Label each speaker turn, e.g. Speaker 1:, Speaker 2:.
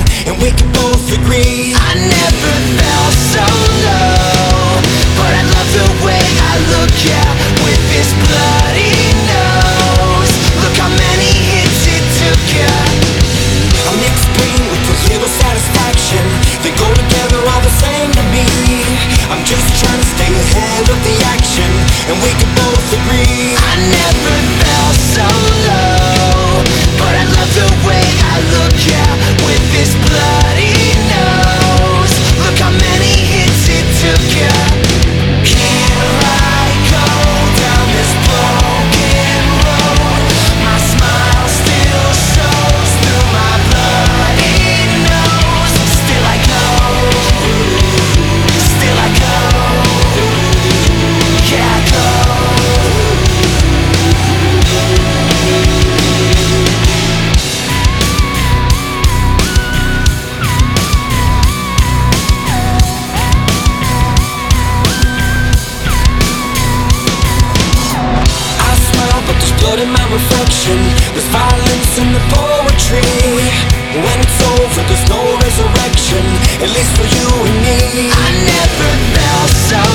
Speaker 1: and we can both agree I never felt so low, but I love the way I look, yeah, with this bloody nose. Look how many hits it took, yeah. A mixed pain with a little satisfaction, they go together all the same to me. I'm just trying to stay ahead of the action, and we can both agree I never felt so low, but I love the way I look, yeah, with this bloody nose. Look how many hits it took, yeah. Here I go down this broken road, my smile still shows through my bloody nose. Still I go, still I go, yeah I go. But there's blood in my reflection, there's violence in the poetry. When it's over, there's no resurrection, at least for you and me. I never felt so